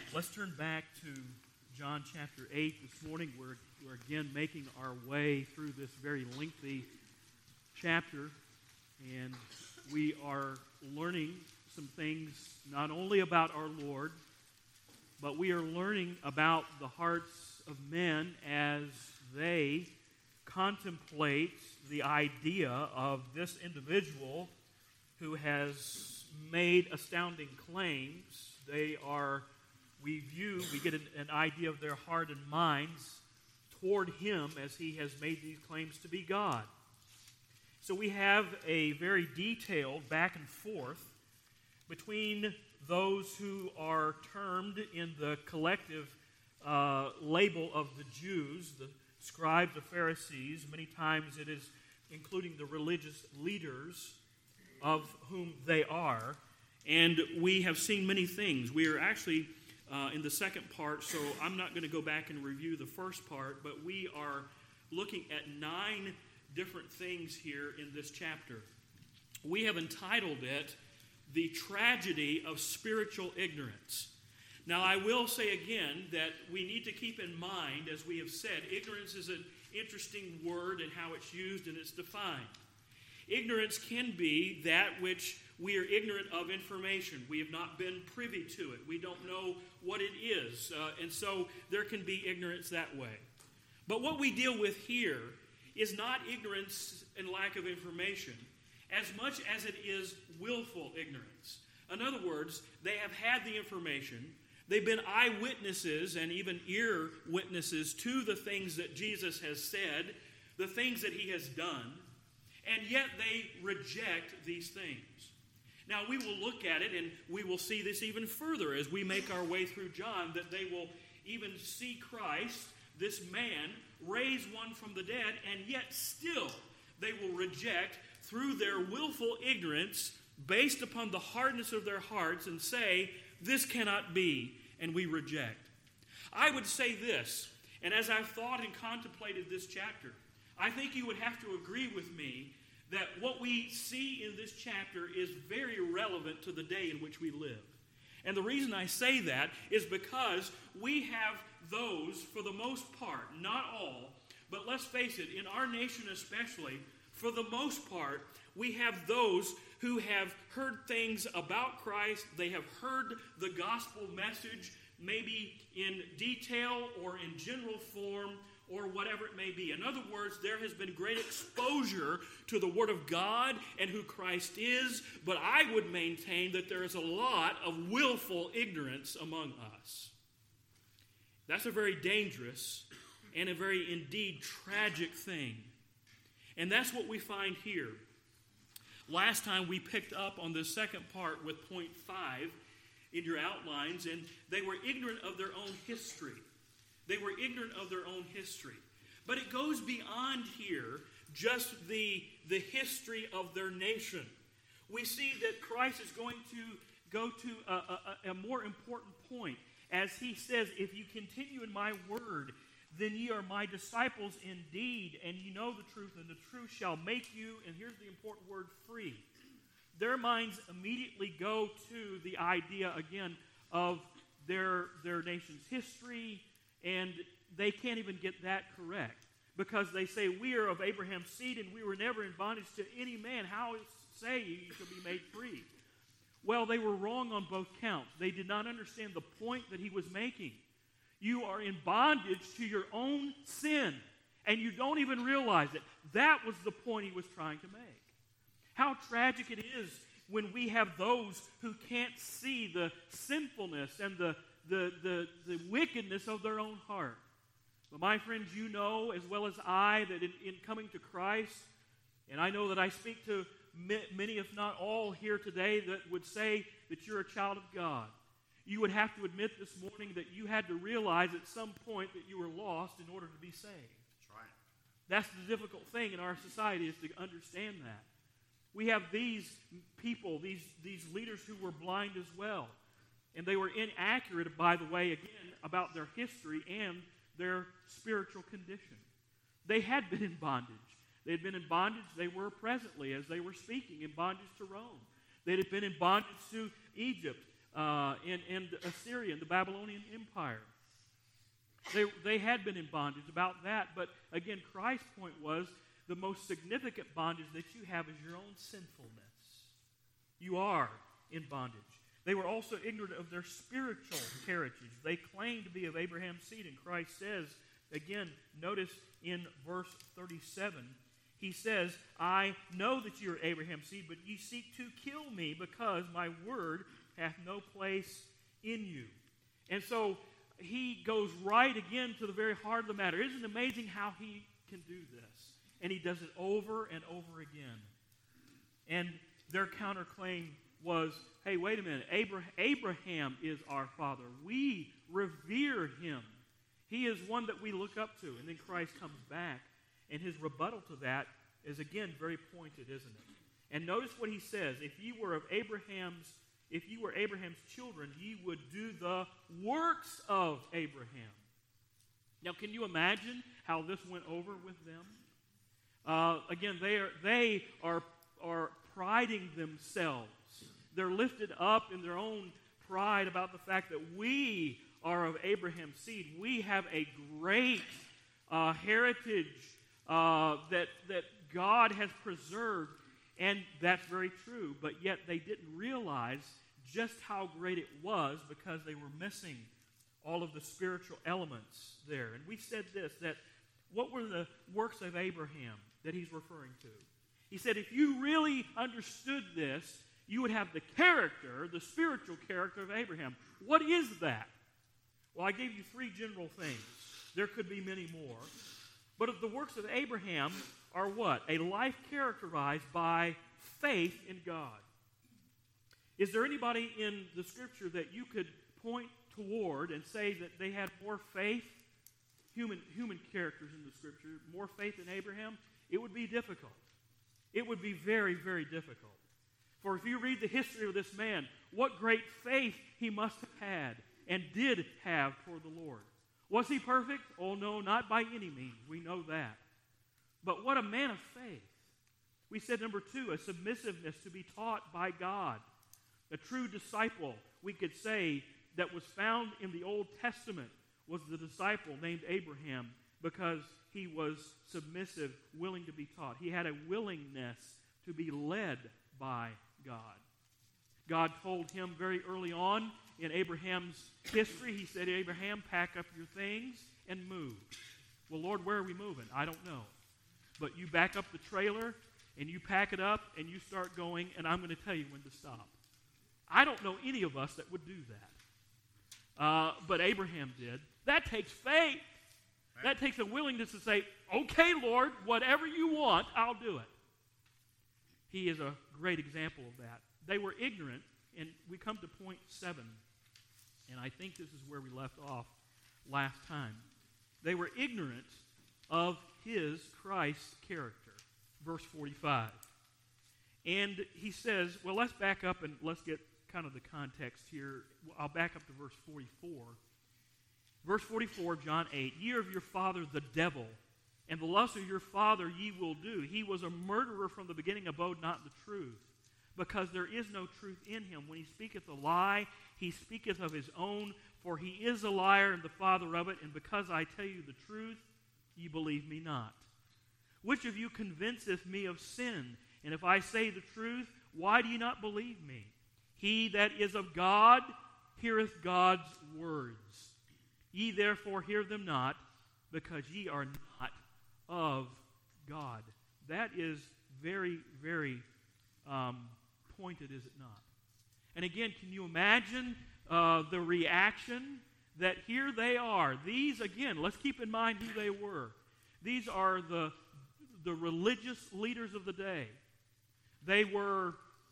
Let's turn back to John chapter 8 this morning. We're again making our way through this very lengthy chapter, and we are learning some things not only about our Lord, but we are learning about the hearts of men as they contemplate the idea of this individual who has made astounding claims. We get an idea of their heart and minds toward him as he has made these claims to be God. So we have a very detailed back and forth between those who are termed in the collective label of the Jews, the scribes, the Pharisees. Many times it is including the religious leaders of whom they are. And we have seen many things. We are actually in the second part, so I'm not going to go back and review the first part, but we are looking at 9 different things here in this chapter. We have entitled it, The Tragedy of Spiritual Ignorance. Now, I will say again that we need to keep in mind, as we have said, ignorance is an interesting word in how it's used and it's defined. Ignorance can be that which we are ignorant of information. We have not been privy to it. We don't know what it is. And so there can be ignorance that way. But what we deal with here is not ignorance and lack of information as much as it is willful ignorance. In other words, they have had the information. They've been eyewitnesses and even ear witnesses to the things that Jesus has said, the things that he has done, and yet they reject these things. Now, we will look at it, and we will see this even further as we make our way through John, that they will even see Christ, this man, raise one from the dead, and yet still they will reject through their willful ignorance, based upon the hardness of their hearts, and say, this cannot be, and we reject. I would say this, and as I've thought and contemplated this chapter, I think you would have to agree with me that what we see in this chapter is very relevant to the day in which we live. And the reason I say that is because we have those, for the most part, not all, but let's face it, in our nation especially, for the most part, we have those who have heard things about Christ. They have heard the gospel message, maybe in detail or in general form, or whatever it may be. In other words, there has been great exposure to the Word of God and who Christ is, but I would maintain that there is a lot of willful ignorance among us. That's a very dangerous and a very indeed tragic thing. And that's what we find here. Last time we picked up on the second part with point 5 in your outlines, and they were ignorant of their own history. They were ignorant of their own history. But it goes beyond here just the history of their nation. We see that Christ is going to go to a more important point as he says, if you continue in my word, then ye are my disciples indeed, and you know the truth, and the truth shall make you, and here's the important word, free. Their minds immediately go to the idea, again, of their nation's history, and they can't even get that correct because they say, we are of Abraham's seed and we were never in bondage to any man. How say you shall be made free? Well, they were wrong on both counts. They did not understand the point that he was making. You are in bondage to your own sin, and you don't even realize it. That was the point he was trying to make. How tragic it is when we have those who can't see the sinfulness and the wickedness of their own heart. But my friends, you know as well as I that in coming to Christ, and I know that I speak to many, if not all, here today that would say that you're a child of God. You would have to admit this morning that you had to realize at some point that you were lost in order to be saved. That's right. That's the difficult thing in our society, is to understand that. We have these people, these leaders who were blind as well. And they were inaccurate, by the way, again, about their history and their spiritual condition. They had been in bondage. They had been in bondage, they were presently, as they were speaking, in bondage to Rome. They had been in bondage to Egypt. and Assyria and the Babylonian Empire. They had been in bondage about that, but again, Christ's point was the most significant bondage that you have is your own sinfulness. You are in bondage. They were also ignorant of their spiritual heritage. They claimed to be of Abraham's seed, and Christ says, again, notice in verse 37, he says, I know that you are Abraham's seed, but ye seek to kill me because my word hath no place in you. And so he goes right again to the very heart of the matter. Isn't it amazing how he can do this? And he does it over and over again. And their counterclaim was, hey, wait a minute, Abraham is our father. We revere him. He is one that we look up to. And then Christ comes back, and his rebuttal to that is, again, very pointed, isn't it? And notice what he says. If you were Abraham's children, ye would do the works of Abraham. Now, can you imagine how this went over with them? Again, they are priding themselves. They're lifted up in their own pride about the fact that we are of Abraham's seed. We have a great heritage that God has preserved, and that's very true. But yet they didn't realize just how great it was because they were missing all of the spiritual elements there. And we said this, that what were the works of Abraham that he's referring to? He said, if you really understood this, you would have the character, the spiritual character of Abraham. What is that? Well, I gave you three general things. There could be many more. But the works of Abraham are what? A life characterized by faith in God. Is there anybody in the Scripture that you could point toward and say that they had more faith, human characters in the Scripture, more faith than Abraham? It would be difficult. It would be very, very difficult. For if you read the history of this man, what great faith he must have had and did have toward the Lord. Was he perfect? Oh, no, not by any means. We know that. But what a man of faith. We said, number two, a submissiveness to be taught by God. A true disciple, we could say, that was found in the Old Testament was the disciple named Abraham because he was submissive, willing to be taught. He had a willingness to be led by God. God told him very early on in Abraham's history, he said, Abraham, pack up your things and move. Well, Lord, where are we moving? I don't know. But you back up the trailer and you pack it up and you start going, and I'm going to tell you when to stop. I don't know any of us that would do that. But Abraham did. That takes faith. That takes a willingness to say, okay, Lord, whatever you want, I'll do it. He is a great example of that. They were ignorant, and we come to point 7, and I think this is where we left off last time. They were ignorant of Christ's character. Verse 45. And he says, well, let's back up and let's get kind of the context here. I'll back up to verse 44. Verse 44, John 8, ye are of your father the devil, and the lust of your father ye will do. He was a murderer from the beginning, abode not in the truth, because there is no truth in him. When he speaketh a lie, he speaketh of his own, for he is a liar and the father of it, and because I tell you the truth, ye believe me not. Which of you convinceth me of sin? And if I say the truth, why do ye not believe me? He that is of God heareth God's words. Ye therefore hear them not, because ye are not of God. That is very, very pointed, is it not? And again, can you imagine the reaction that here they are? These, again, let's keep in mind who they were. These are the religious leaders of the day. They were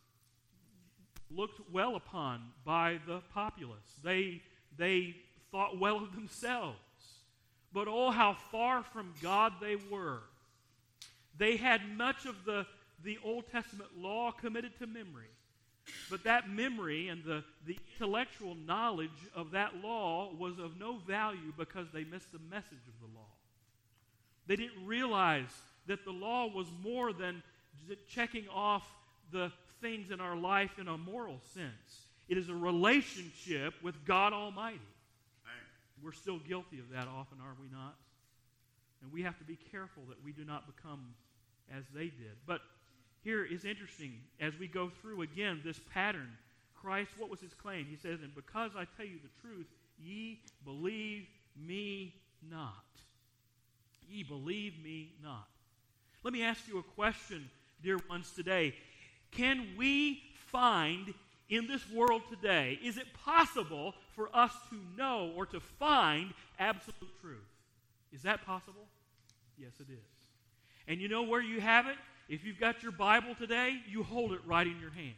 looked well upon by the populace. They thought well of themselves. But oh, how far from God they were. They had much of the Old Testament law committed to memory. But that memory and the intellectual knowledge of that law was of no value because they missed the message of the law. They didn't realize that the law was more than checking off the things in our life in a moral sense. It is a relationship with God Almighty. Amen. We're still guilty of that often, are we not? And we have to be careful that we do not become as they did. But here is interesting, as we go through again this pattern, Christ, what was his claim? He says, and because I tell you the truth, ye believe me not. Ye believe me not. Let me ask you a question, dear ones, today. Can we find in this world today, is it possible for us to know or to find absolute truth? Is that possible? Yes, it is. And you know where you have it? If you've got your Bible today, you hold it right in your hand.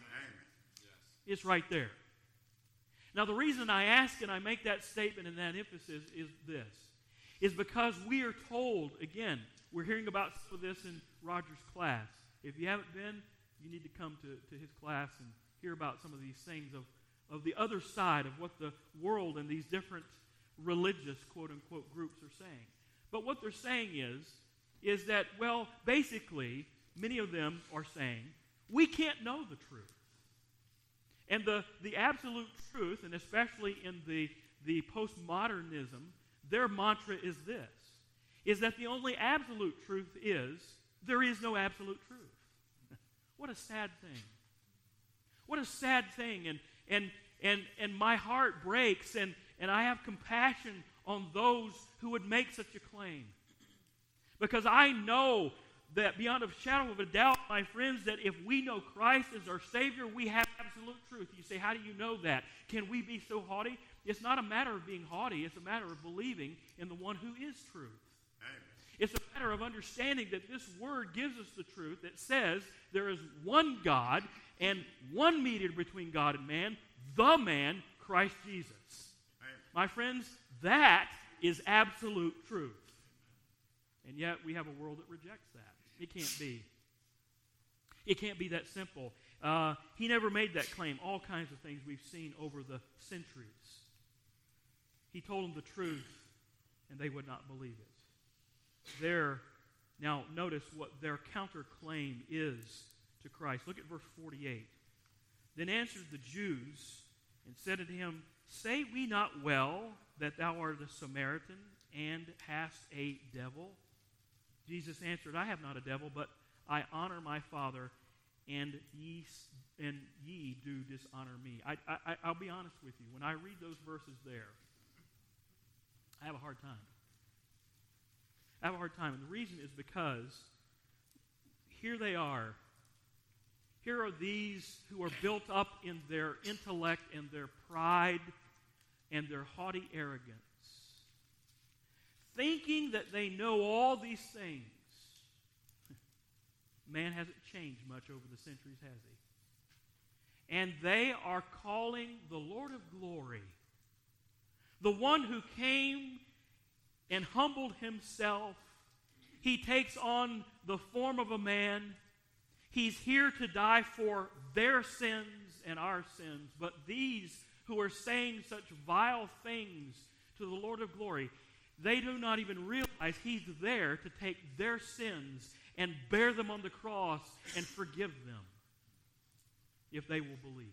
It's right there. Now, the reason I ask and I make that statement and that emphasis is this, is because we are told, again, we're hearing about some of this in Roger's class. If you haven't been, you need to come to his class and hear about some of these things of the other side of what the world and these different religious, quote-unquote, groups are saying. But what they're saying is that, well, basically, many of them are saying, we can't know the truth. And the absolute truth, and especially in the postmodernism, their mantra is this, is that the only absolute truth is, there is no absolute truth. What a sad thing. What a sad thing. And my heart breaks, and I have compassion on those who would make such a claim. Because I know that beyond a shadow of a doubt, my friends, that if we know Christ as our Savior, we have absolute truth. You say, how do you know that? Can we be so haughty? It's not a matter of being haughty. It's a matter of believing in the one who is truth. Amen. It's a matter of understanding that this word gives us the truth that says there is one God and one mediator between God and man, the man, Christ Jesus. Amen. My friends, that is absolute truth. And yet we have a world that rejects that. It can't be. It can't be that simple. He never made that claim. All kinds of things we've seen over the centuries. He told them the truth, and they would not believe it. Now notice what their counterclaim is to Christ. Look at verse 48. Then answered the Jews and said unto him, say we not well that thou art a Samaritan and hast a devil? Jesus answered, I have not a devil, but I honor my Father, and ye do dishonor me. I'll be honest with you. When I read those verses there, I have a hard time. I have a hard time, and the reason is because here they are. Here are these who are built up in their intellect and their pride and their haughty arrogance, thinking that they know all these things. Man hasn't changed much over the centuries, has he? And they are calling the Lord of glory, the one who came and humbled himself. He takes on the form of a man. He's here to die for their sins and our sins. But these who are saying such vile things to the Lord of glory, they do not even realize he's there to take their sins and bear them on the cross and forgive them if they will believe.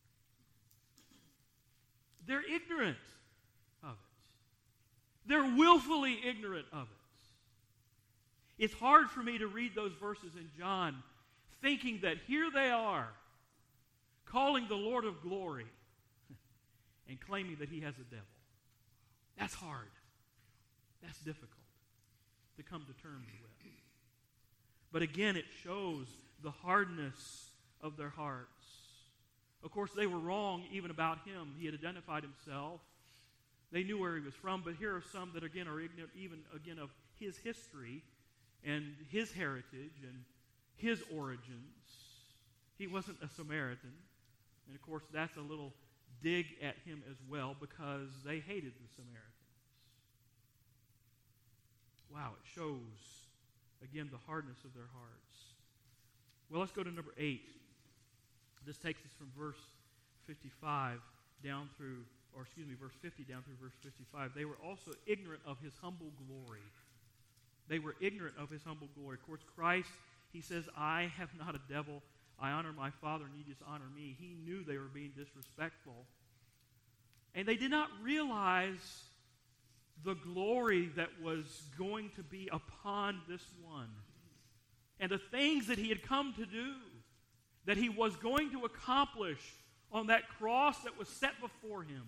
They're ignorant of it. They're willfully ignorant of it. It's hard for me to read those verses in John thinking that here they are calling the Lord of glory and claiming that he has a devil. That's hard. That's difficult to come to terms with. But again, it shows the hardness of their hearts. Of course, they were wrong even about him. He had identified himself. They knew where he was from, but here are some that again are ignorant even again of his history and his heritage and his origins. He wasn't a Samaritan. And of course, that's a little dig at him as well because they hated the Samaritans. Wow, it shows, again, the hardness of their hearts. Well, let's go to number 8. This takes us from verse 55 down through, verse 50 down through verse 55. They were also ignorant of his humble glory. They were ignorant of his humble glory. Of course, Christ, he says, I have not a devil. I honor my Father and you dishonor me. He knew they were being disrespectful. And they did not realize the glory that was going to be upon this one. And the things that he had come to do, that he was going to accomplish on that cross that was set before him.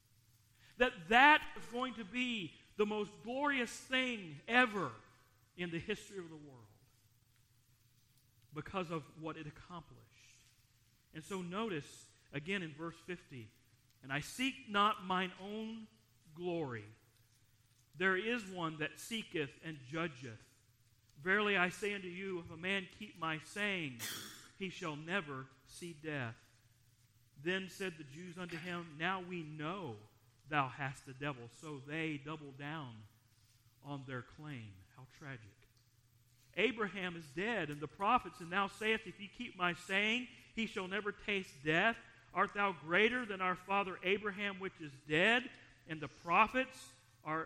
That was going to be the most glorious thing ever in the history of the world because of what it accomplished. And so notice, again in verse 50, and I seek not mine own glory. There is one that seeketh and judgeth. Verily I say unto you, if a man keep my saying, he shall never see death. Then said the Jews unto him, now we know thou hast the devil. So they double down on their claim. How tragic. Abraham is dead, and the prophets, and thou sayest, if ye keep my saying, he shall never taste death. Art thou greater than our father Abraham, which is dead, and the prophets are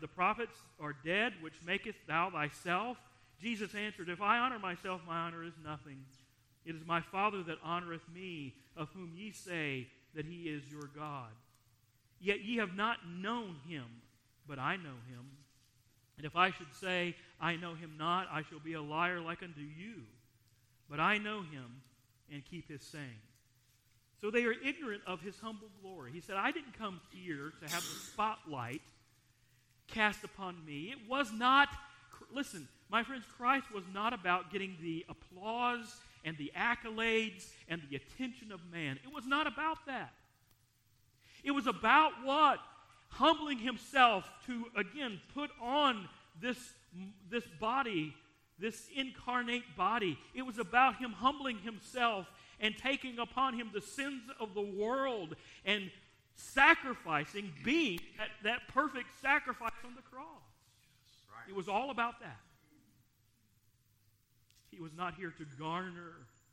dead, which makest thou thyself? Jesus answered, if I honor myself, my honor is nothing. It is my Father that honoreth me, of whom ye say that he is your God. Yet ye have not known him, but I know him. And if I should say, I know him not, I shall be a liar like unto you. But I know him and keep his saying. So they are ignorant of his humble glory. He said, I didn't come here to have the spotlight cast upon me. It was not, listen, my friends, Christ was not about getting the applause and the accolades and the attention of man. It was not about that. It was about what? Humbling himself to, again, put on this body, this incarnate body. It was about him humbling himself and taking upon him the sins of the world and sacrificing, being that perfect sacrifice on the cross. Right. It was all about that. He was not here to garner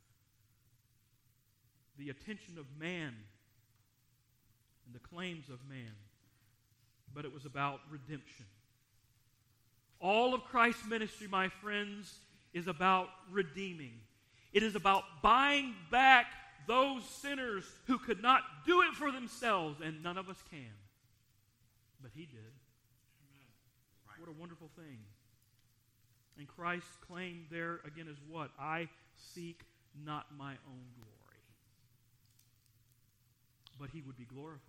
the attention of man and the claims of man, but it was about redemption. All of Christ's ministry, my friends, is about redeeming. It is about buying back those sinners who could not do it for themselves, and none of us can. But he did. Amen. Right. What a wonderful thing. And Christ's claim there, again, is what? I seek not my own glory, but he would be glorified.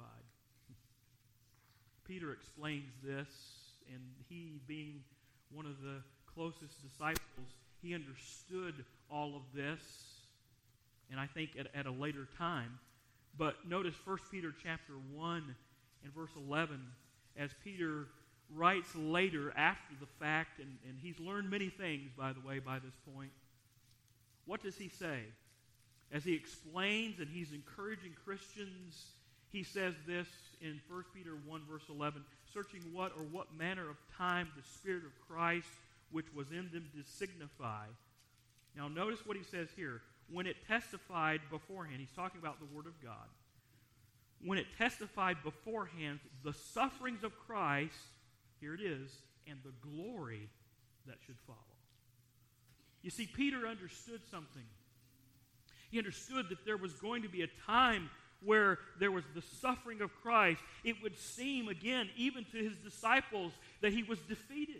Peter explains this, and he, being one of the closest disciples, he understood all of this, and I think at a later time. But notice 1 Peter chapter 1 and verse 11, as Peter writes later after the fact, and he's learned many things, by the way, by this point. What does he say? As he explains and he's encouraging Christians, he says this in 1 Peter 1 verse 11, searching what manner of time the Spirit of Christ which was in them did signify. Now notice what he says here. When it testified beforehand, he's talking about the Word of God. When it testified beforehand the sufferings of Christ, here it is, and the glory that should follow. You see, Peter understood something. He understood that there was going to be a time where there was the suffering of Christ. It would seem, again, even to his disciples, that he was defeated.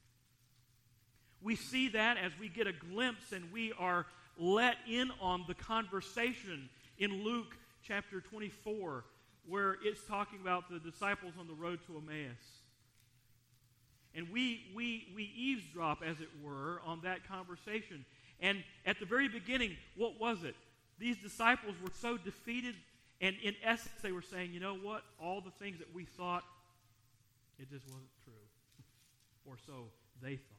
We see that as we get a glimpse and we are let in on the conversation in Luke chapter 24, where it's talking about the disciples on the road to Emmaus. And we eavesdrop, as it were, on that conversation. And at the very beginning, what was it? These disciples were so defeated, and in essence they were saying, you know what? All the things that we thought, it just wasn't true. Or so they thought.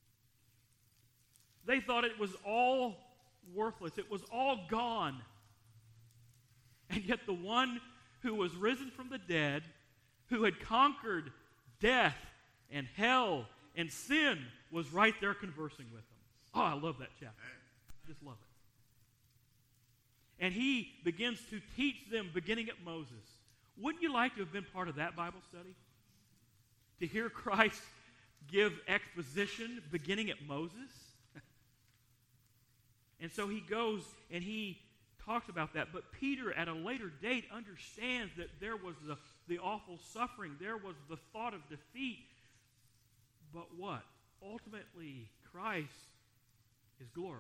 They thought it was all worthless. It was all gone. And yet the one who was risen from the dead, who had conquered death and hell and sin, was right there conversing with them. Oh, I love that chapter. I just love it. And he begins to teach them beginning at Moses. Wouldn't you like to have been part of that Bible study? To hear Christ give exposition beginning at Moses? And so he goes and he talks about that. But Peter, at a later date, understands that there was the awful suffering. There was the thought of defeat. But what? Ultimately, Christ is glorified.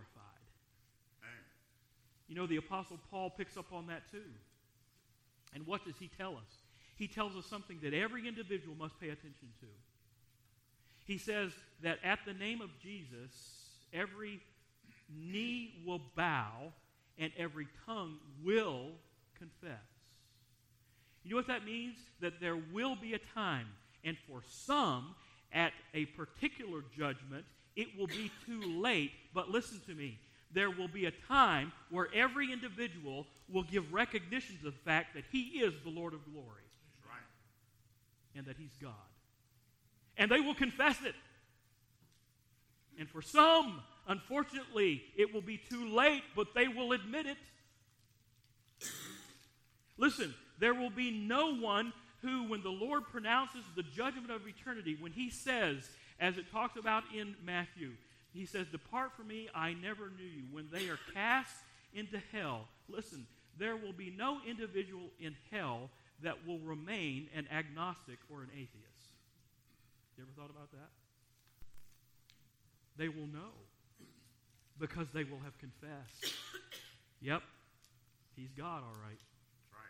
You know, the Apostle Paul picks up on that too. And what does he tell us? He tells us something that every individual must pay attention to. He says that at the name of Jesus, every knee will bow and every tongue will confess. You know what that means? That there will be a time, and for some, at a particular judgment, it will be too late. But listen to me. There will be a time where every individual will give recognition to the fact that he is the Lord of glory. That's right. And that he's God. And they will confess it. And for some, unfortunately, it will be too late, but they will admit it. Listen, there will be no one who, when the Lord pronounces the judgment of eternity, when he says, as it talks about in Matthew, he says, "Depart from me, I never knew you." When they are cast into hell, listen, there will be no individual in hell that will remain an agnostic or an atheist. You ever thought about that? They will know because they will have confessed. Yep, he's God, all right. That's right.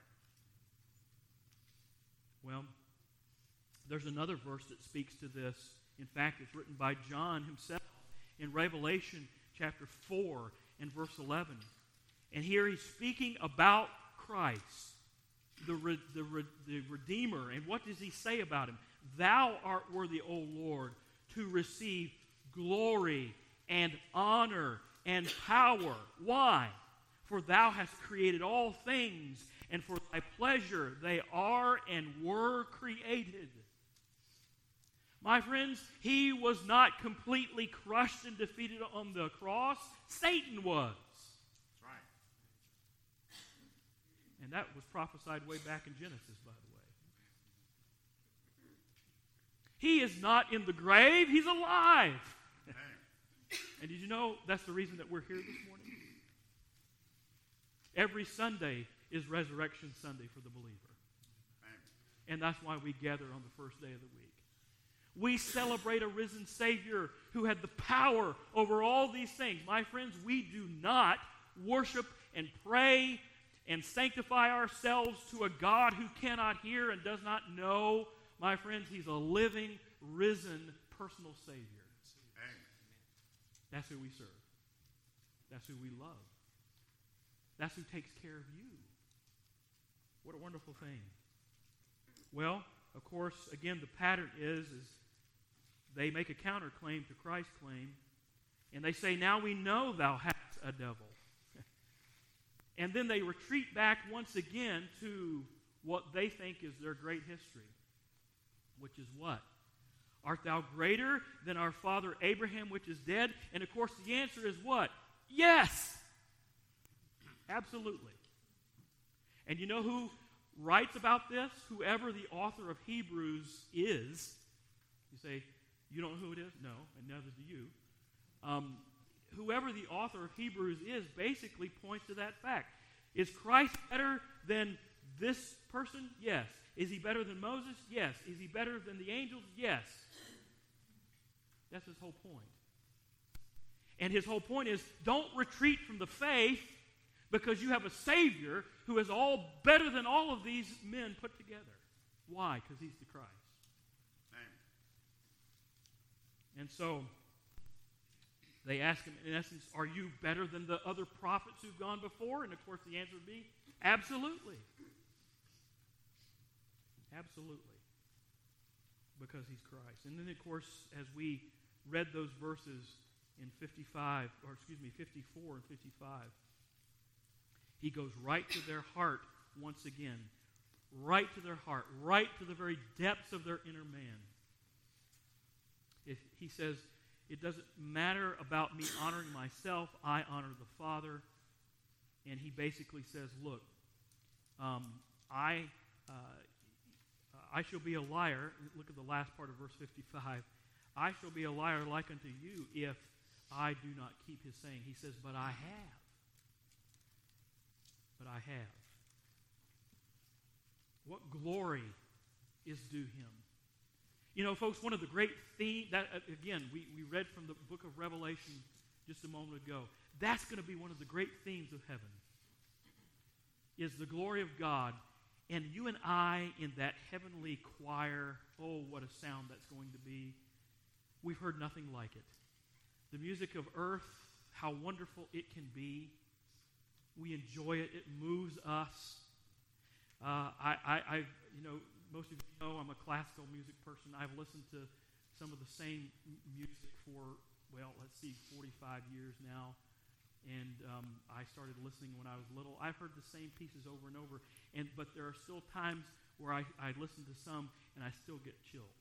Well, there's another verse that speaks to this. In fact, it's written by John himself in Revelation chapter 4 and verse 11. And here he's speaking about Christ, the Redeemer. And what does he say about him? "Thou art worthy, O Lord, to receive glory and honor and power." Why? "For thou hast created all things, and for thy pleasure they are and were created." My friends, he was not completely crushed and defeated on the cross. Satan was. That's right. And that was prophesied way back in Genesis, by the way. He is not in the grave. He's alive. And did you know that's the reason that we're here this morning? Every Sunday is Resurrection Sunday for the believer. And that's why we gather on the first day of the week. We celebrate a risen Savior who had the power over all these things. My friends, we do not worship and pray and sanctify ourselves to a God who cannot hear and does not know. My friends, he's a living, risen, personal Savior. That's who we serve. That's who we love. That's who takes care of you. What a wonderful thing. Well, of course, again, the pattern is they make a counterclaim to Christ's claim, and they say, "Now we know thou hast a devil." And then they retreat back once again to what they think is their great history, which is what? "Art thou greater than our father Abraham, which is dead?" And of course the answer is what? Yes! Absolutely. And you know who writes about this? Whoever the author of Hebrews is. You say, "You don't know who it is?" No, and neither do you. Whoever the author of Hebrews is basically points to that fact. Is Christ better than this person? Yes. Is he better than Moses? Yes. Is he better than the angels? Yes. That's his whole point. And his whole point is, don't retreat from the faith because you have a Savior who is all better than all of these men put together. Why? Because he's the Christ. Amen. And so they ask him, in essence, "Are you better than the other prophets who've gone before?" And of course the answer would be, absolutely. Absolutely. Because he's Christ. And then, of course, as we read those verses in 54 and 55, he goes right to their heart once again. Right to their heart. Right to the very depths of their inner man. He says, "It doesn't matter about me honoring myself. I honor the Father." And he basically says, "Look, I shall be a liar." Look at the last part of verse 55. "I shall be a liar like unto you if I do not keep his saying. He says, but I have. But I have. What glory is due him? You know, folks, one of the great themes, that again, we read from the book of Revelation just a moment ago. That's going to be one of the great themes of heaven, is the glory of God. And you and I in that heavenly choir, oh, what a sound that's going to be. We've heard nothing like it. The music of earth, how wonderful it can be. We enjoy it. It moves us. Most of you know I'm a classical music person. I've listened to some of the same music for, 45 years now. And I started listening when I was little. I've heard the same pieces over and over. But there are still times where I listen to some and I still get chills.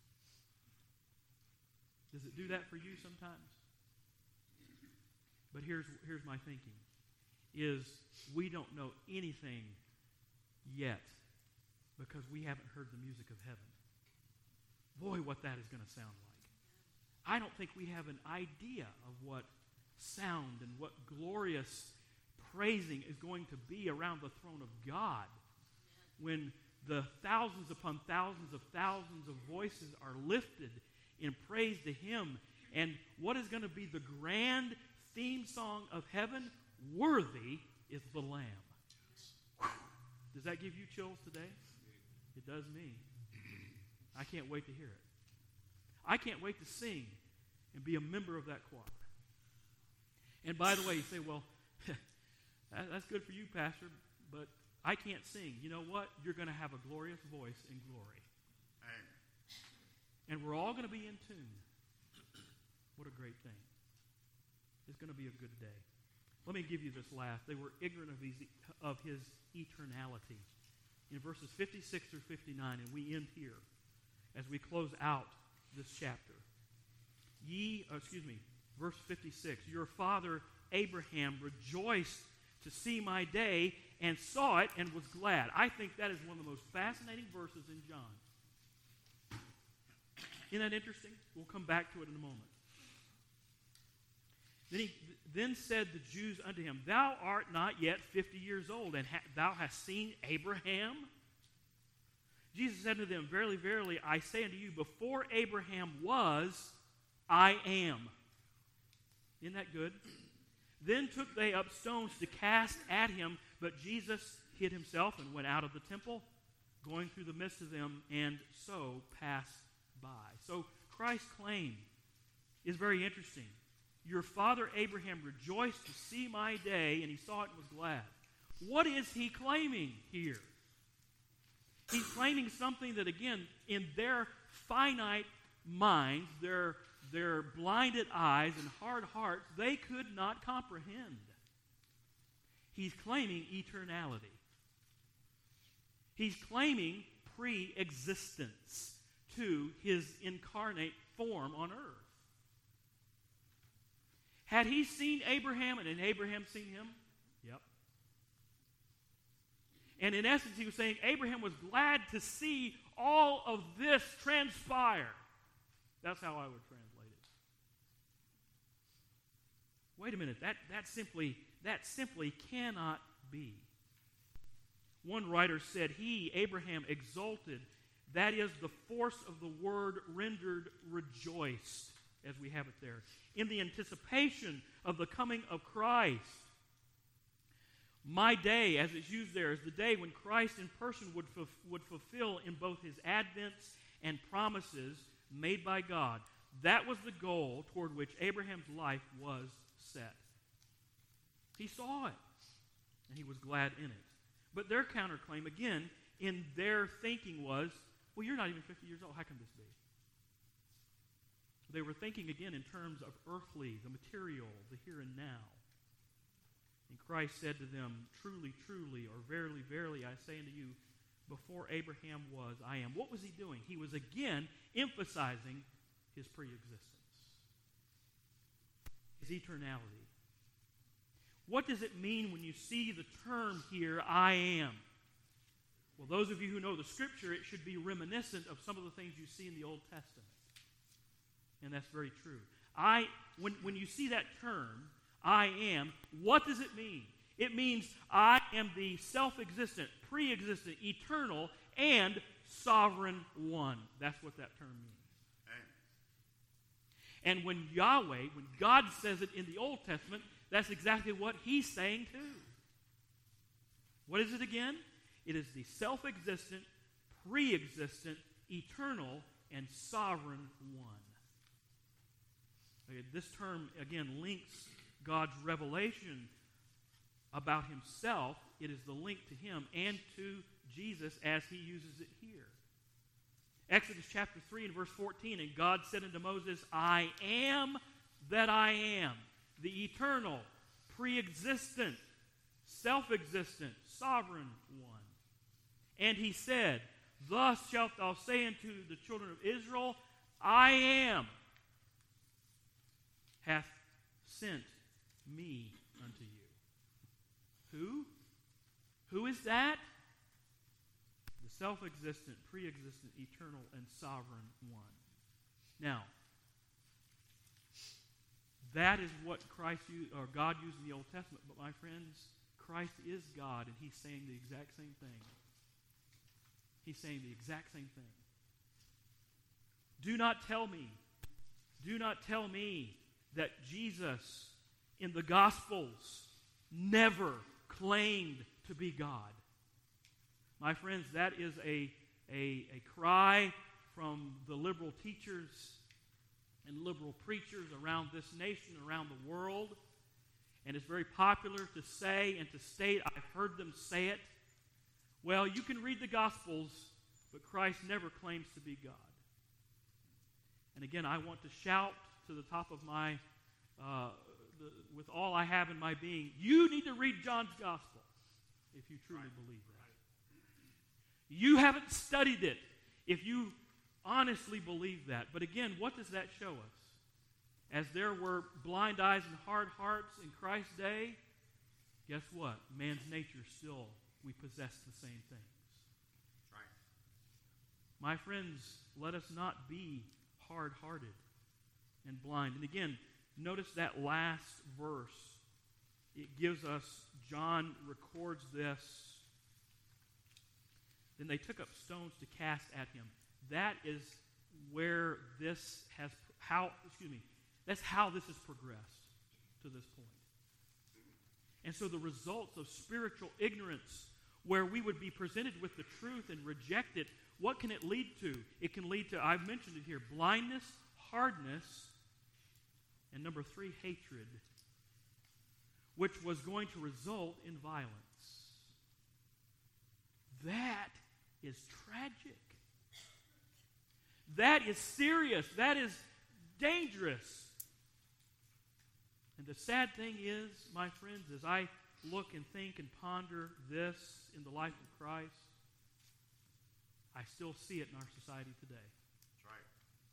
Does it do that for you sometimes? But here's my thinking, is we don't know anything yet because we haven't heard the music of heaven. Boy, what that is going to sound like. I don't think we have an idea of what sound and what glorious praising is going to be around the throne of God when the thousands upon thousands of voices are lifted in praise to him. And what is going to be the grand theme song of heaven? Worthy is the Lamb. Whew. Does that give you chills today? It does me. I can't wait to hear it. I can't wait to sing and be a member of that choir. And by the way, you say, well, that's good for you, Pastor, but I can't sing. You know what? You're going to have a glorious voice in glory. Amen. And we're all going to be in tune. What a great thing. It's going to be a good day. Let me give you this last. They were ignorant of his eternality. In verses 56 through 59, and we end here as we close out this chapter. Verse 56, your father Abraham rejoiced to see my day and saw it and was glad. I think that is one of the most fascinating verses in John. Isn't that interesting? We'll come back to it in a moment. Then said the Jews unto him, thou art not yet 50 years old, and thou hast seen Abraham? Jesus said to them, verily, verily, I say unto you, before Abraham was, I am. Isn't that good? Then took they up stones to cast at him, but Jesus hid himself and went out of the temple, going through the midst of them, and so passed by. So Christ's claim is very interesting. Your father Abraham rejoiced to see my day, and he saw it and was glad. What is he claiming here? He's claiming something that, again, in their finite minds, their blinded eyes and hard hearts, they could not comprehend. He's claiming eternality. He's claiming pre-existence to his incarnate form on earth. Had he seen Abraham and Abraham seen him? Yep. And in essence, he was saying Abraham was glad to see all of this transpire. That's how I would translate it. Wait a minute, that simply cannot be. One writer said, he, Abraham, exulted. That is the force of the word rendered rejoiced, as we have it there, in the anticipation of the coming of Christ. My day, as it's used there, is the day when Christ in person would fulfill in both his advents and promises made by God. That was the goal toward which Abraham's life was set. He saw it, and he was glad in it. But their counterclaim, again, in their thinking was, well, you're not even 50 years old. How can this be? They were thinking, again, in terms of earthly, the material, the here and now. And Christ said to them, truly, truly, or verily, verily, I say unto you, before Abraham was, I am. What was he doing? He was again emphasizing his pre-existence, his eternality. What does it mean when you see the term here, I am? Well, those of you who know the Scripture, it should be reminiscent of some of the things you see in the Old Testament. And that's very true. When you see that term, I am, what does it mean? It means I am the self-existent, pre-existent, eternal, and sovereign one. That's what that term means. And when God says it in the Old Testament, that's exactly what he's saying too. What is it again? It is the self-existent, pre-existent, eternal, and sovereign one. Okay, this term, again, links God's revelation about himself. It is the link to him and to Jesus as he uses it here. Exodus chapter 3 and verse 14, and God said unto Moses, I am that I am, the eternal, pre-existent, self-existent, sovereign one. And he said, thus shalt thou say unto the children of Israel, I am, hath sent me unto you. Who? Who is that? The self-existent, pre-existent, eternal, and sovereign one. Now, that is what God used in the Old Testament. But my friends, Christ is God, and he's saying the exact same thing. He's saying the exact same thing. Do not tell me that Jesus in the Gospels never claimed to be God. My friends, that is a cry from the liberal teachers and liberal preachers around this nation, around the world. And it's very popular to say and to state, I've heard them say it, well, you can read the Gospels, but Christ never claims to be God. And again, I want to shout to the top of my, with all I have in my being, you need to read John's Gospel if you truly believe that. You haven't studied it if you honestly believe that. But again, what does that show us? As there were blind eyes and hard hearts in Christ's day, guess what? Man's nature still, we possess the same things. Right. My friends, let us not be hard-hearted and blind. And again, notice that last verse. It gives us, John records this. Then they took up stones to cast at him. That is where that's how this has progressed to this point. And so the results of spiritual ignorance, where we would be presented with the truth and reject it, what can it lead to? It can lead to, I've mentioned it here, blindness, hardness, and number 3, hatred, which was going to result in violence. That is tragic. That is serious. That is dangerous. And the sad thing is, my friends, as I look and think and ponder this in the life of Christ, I still see it in our society today. That's right.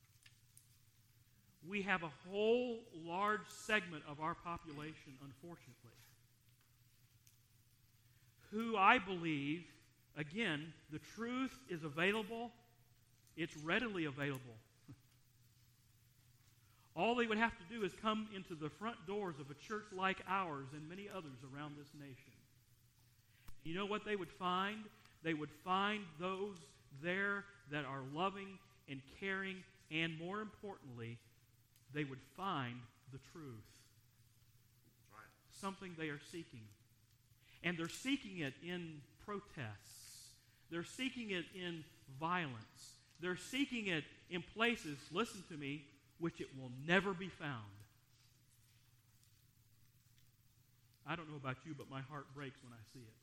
We have a whole large segment of our population, unfortunately, who I believe, again, the truth is available. It's readily available. All they would have to do is come into the front doors of a church like ours and many others around this nation. You know what they would find? They would find those there that are loving and caring, and more importantly, they would find the truth. That's right. Something they are seeking. And they're seeking it in protests. They're seeking it in violence. They're seeking it in places, listen to me, which it will never be found. I don't know about you, but my heart breaks when I see it.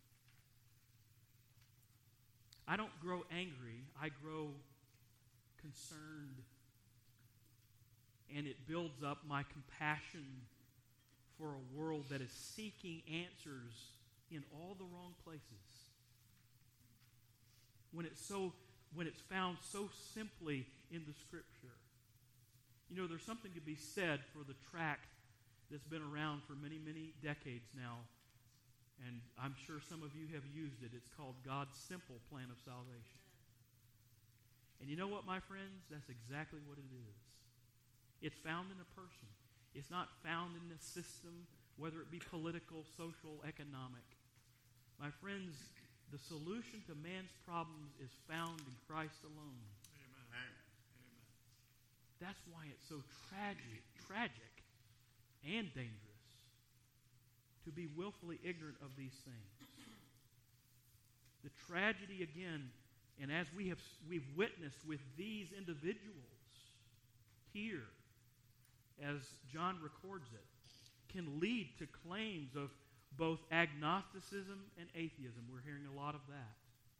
I don't grow angry. I grow concerned. And it builds up my compassion for a world that is seeking answers in all the wrong places. When it's found so simply in the Scripture. You know, there's something to be said for the tract that's been around for many, many decades now. And I'm sure some of you have used it. It's called God's Simple Plan of Salvation. And you know what, my friends? That's exactly what it is. It's found in a person. It's not found in a system, whether it be political, social, economic. My friends, the solution to man's problems is found in Christ alone. Amen. That's why it's so tragic and dangerous to be willfully ignorant of these things. The tragedy again, and as we've witnessed with these individuals here, as John records it, can lead to claims of both agnosticism and atheism. We're hearing a lot of that.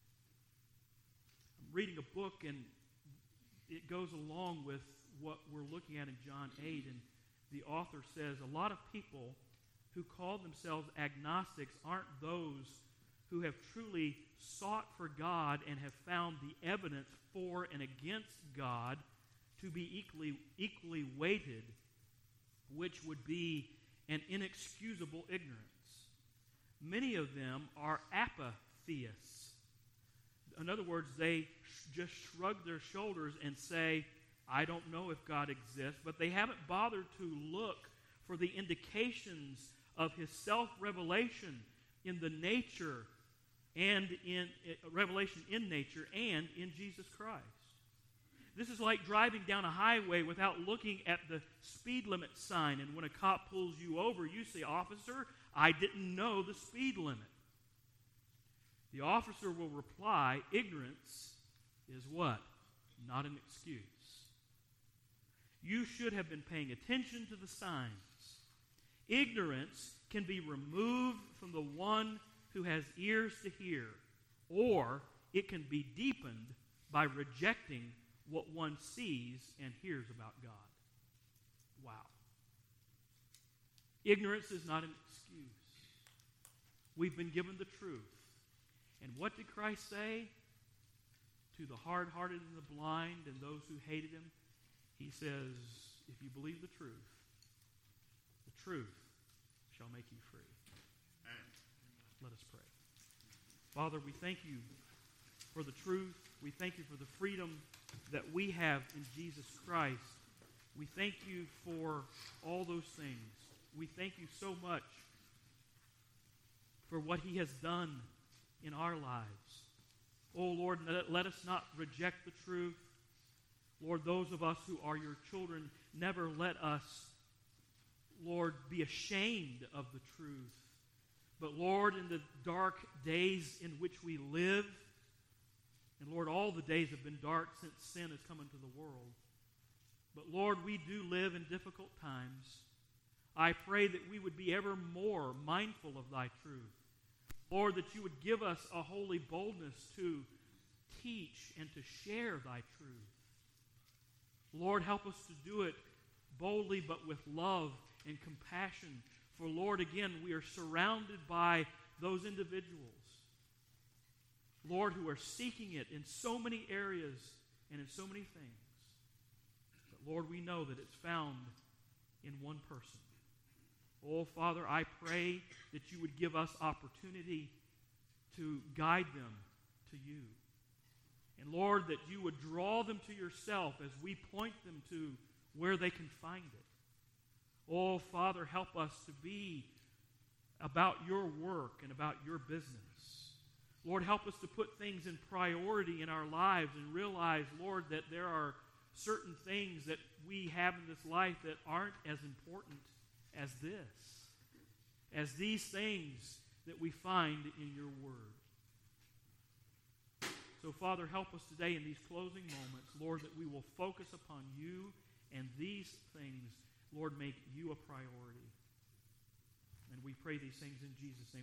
I'm reading a book, and it goes along with what we're looking at in John 8, and the author says a lot of people who call themselves agnostics aren't those who have truly sought for God and have found the evidence for and against God to be equally weighted, which would be an inexcusable ignorance. Many of them are apatheists. In other words, they just shrug their shoulders and say, I don't know if God exists, but they haven't bothered to look for the indications of his self-revelation in the nature and in revelation in nature and in Jesus Christ. This is like driving down a highway without looking at the speed limit sign, and when a cop pulls you over, you say, Officer, I didn't know the speed limit. The officer will reply, ignorance is what? Not an excuse. You should have been paying attention to the signs. Ignorance can be removed from the one who has ears to hear, or it can be deepened by rejecting what one sees and hears about God. Wow. Ignorance is not an excuse. We've been given the truth. And what did Christ say to the hard-hearted and the blind and those who hated him? He says, if you believe the truth shall make you free. Let us pray. Father, we thank you for the truth. We thank you for the freedom that we have in Jesus Christ. We thank you for all those things. We thank you so much for what he has done in our lives. Oh, Lord, let us not reject the truth. Lord, those of us who are your children, never let us, Lord, be ashamed of the truth. But, Lord, in the dark days in which we live, and, Lord, all the days have been dark since sin has come into the world. But, Lord, we do live in difficult times. I pray that we would be ever more mindful of thy truth. Lord, that you would give us a holy boldness to teach and to share thy truth. Lord, help us to do it boldly but with love and compassion. For, Lord, again, we are surrounded by those individuals, Lord, who are seeking it in so many areas and in so many things. But, Lord, we know that it's found in one person. Oh, Father, I pray that you would give us opportunity to guide them to you. And, Lord, that you would draw them to yourself as we point them to where they can find it. Oh, Father, help us to be about your work and about your business. Lord, help us to put things in priority in our lives and realize, Lord, that there are certain things that we have in this life that aren't as important as this, as these things that we find in your word. So, Father, help us today in these closing moments, Lord, that we will focus upon you and these things, Lord, make you a priority. And we pray these things in Jesus' name.